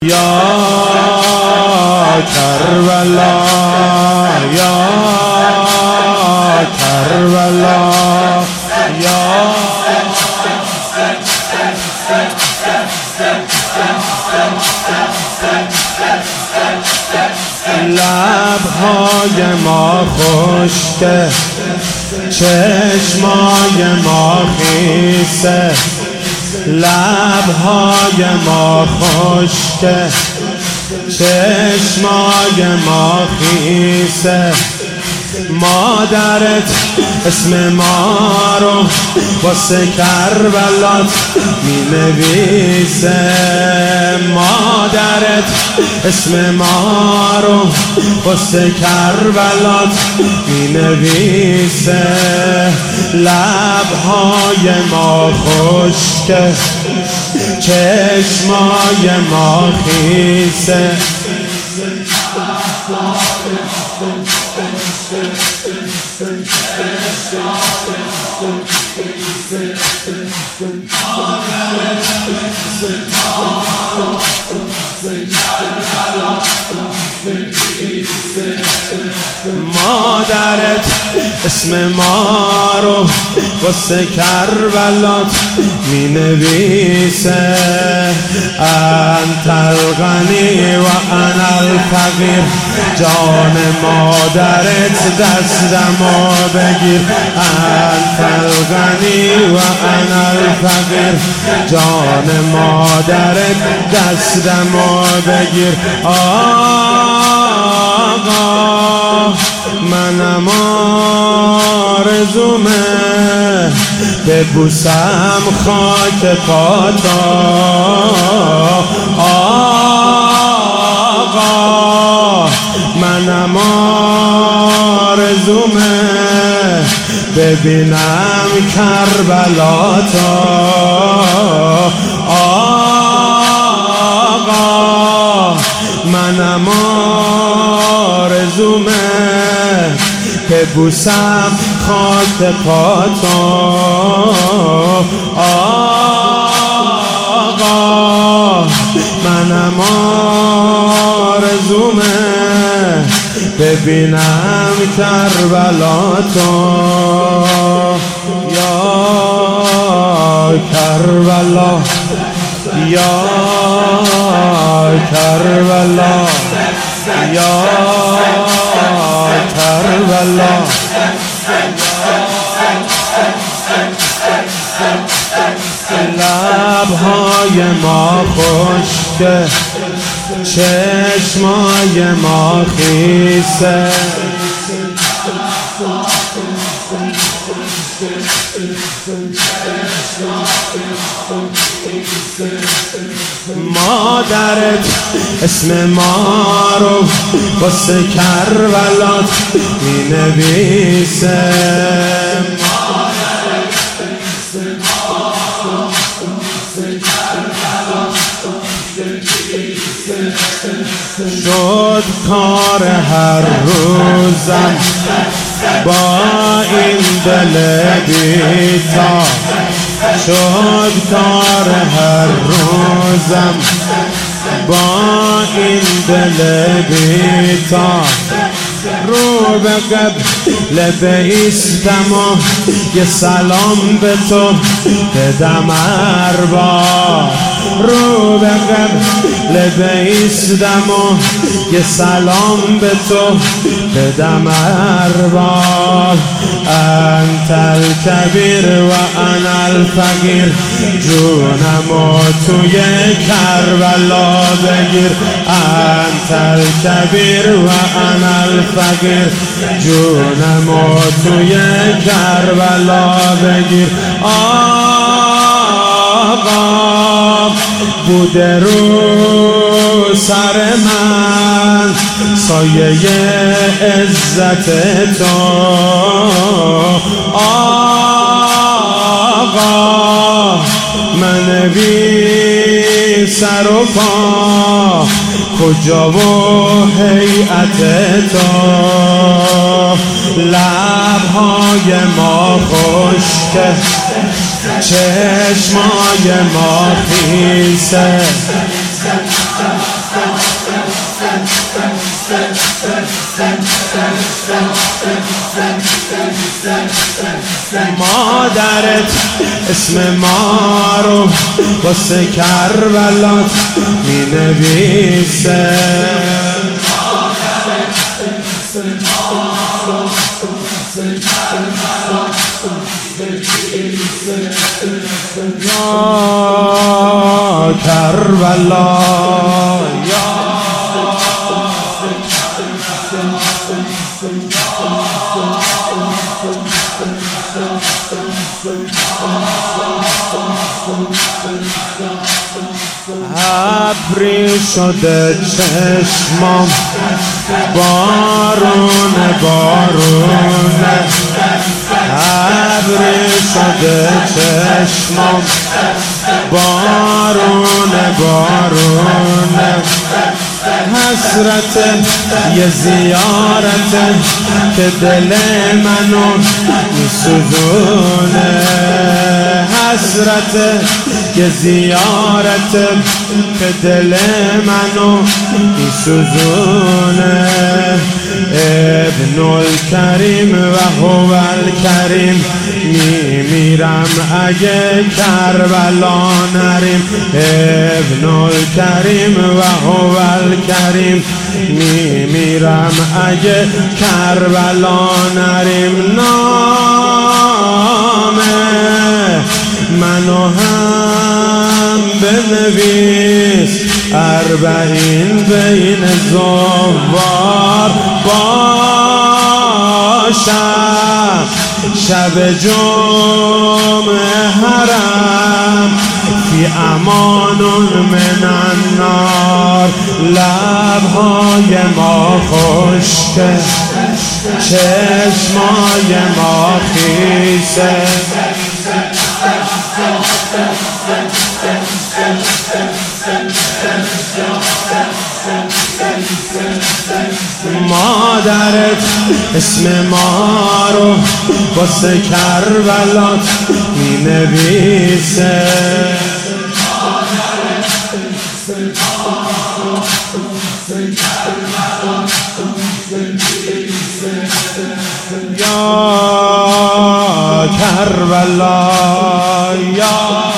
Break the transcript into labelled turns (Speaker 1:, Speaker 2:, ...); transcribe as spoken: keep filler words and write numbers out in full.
Speaker 1: یا کربلا یا کربلا یا لب‌های ما خشکه، چشمای ما خیسه. لب‌های ما خشکه، چشمای ما خیسه. مادرت اسم ما رو واسه کربلات می نویسه. مادرت اسم ما رو واسه کربلات می نویسه. لب‌های ما خشکه، چشمای ما خیسه. مادرت اسم ما رو واسه کربلات می نویسه. انت الغنی و انا الفقیر، جان مادرت دستمو بگیر. انت الغنی و انا الفقیر، جان مادرت دستمو بگیر. آقا منم آرزومه ببوسم خاک پاتا. آقا منم آرزومه ببینم کربلاتا. آقا منم آرزومه ببوسم خاک پاتا. آقا منم آرزومه ببینم کربلاتا. یا کربلا یا کربلا یا کربلا. لب‌های ما خشکه، چشمای ما خیسه. مادرت اسم ما رو واسه کربلات می نویسه. شد کار هر روزم با این دل بی‌تا. شد کار هر روزم با این دل بی‌تا. رو به قبل بایستم و یه سلام به تو بدم ارباب. رو به قبل بایستم و یه سلام به تو بدم ارباب. انت الکبیر و انا الفقیر، جونمو توی کربلا بگیر. انت الکبیر و انا الفقیر، جونمو توی کربلا بگیر. آقا بوده رو سر من سایه عزت تو. آقا من بی سر و پا کجا و هیئت تو. لب‌های ما خشکه، چشمای ما خیسه. مادرت اسم ما رو واسه کربلات می نویسه. یا کربلا یا ابری شده چشمام بارونه بارونه، ابری شده چشمام بارونه بارونه، حسرت یه زیارت که دل منو میسوزونه، حسرت یه زیارت که دل منو میسوزونه. ابن الکریم و هو الکریم میمیرم اگه کربلا نریم، ابن الکریم و هو الکریم میمیرم اگه کربلا نریم. نام منو هم بنویس اربعین بین زوار باشم، شب جمعه حرم فی امان من النار. لبهای ما خشکه چشمای ما خیسه، مادرت اسم ما رو واسه کربلات می نویسه. یا کربلا یا